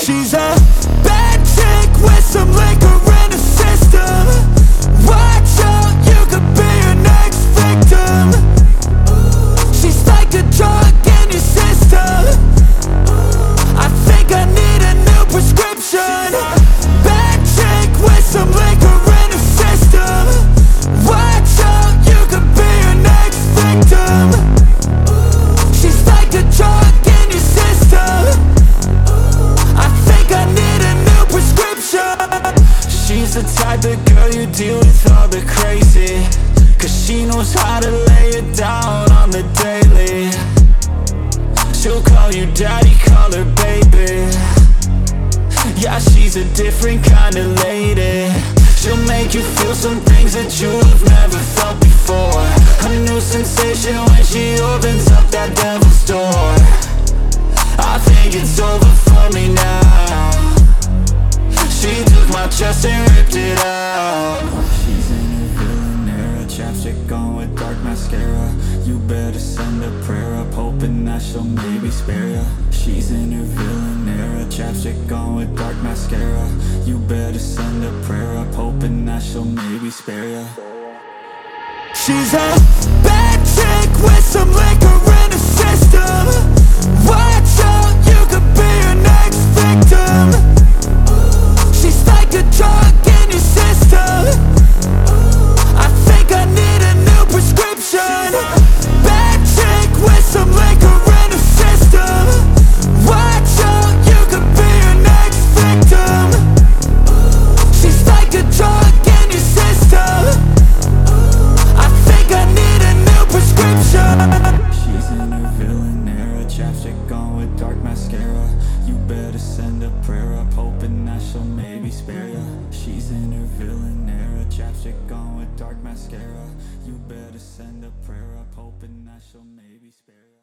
She's a bad chick with some liquor in her system. Watch out, you could be her next victim. She's like a drug in your system. I think I need a new prescription. Bad chick with some liquor in her system. Watch out, you could be her next victim. She's like a drug in your system. I think I need a new prescription. She's the type of girl you deal with all the crazy, cause she knows how to lay it down on the daily. She'll call you daddy, call her baby. Yeah, she's a different kind of lady. She'll make you feel some things that you've never felt before. A new sensation when she opens up that devil's door. I think it's over for me now. She took my chest and ripped it out. She's in her villain era, chapstick on with dark mascara. You better send a prayer up, hoping that she'll maybe spare ya. She's in her villain era, chapstick on with dark mascara. You better send a prayer up, hoping that she'll maybe spare ya. She's a bad chick with some liquor in her system. Watch out, you could be her next victim. She's like a drug in your system. I think I need a new prescription. Bad chick with some liquor in her system. Watch out, you could be her next victim. She's like a drug in your system. I think I need a new prescription. She's in her villain era, chapstick on with dark mascara. You better send a prayer up, hoping that she'll maybe spare ya. She's in her villain era, chapstick on with dark mascara. You better send a prayer up, hoping that she'll maybe spare ya.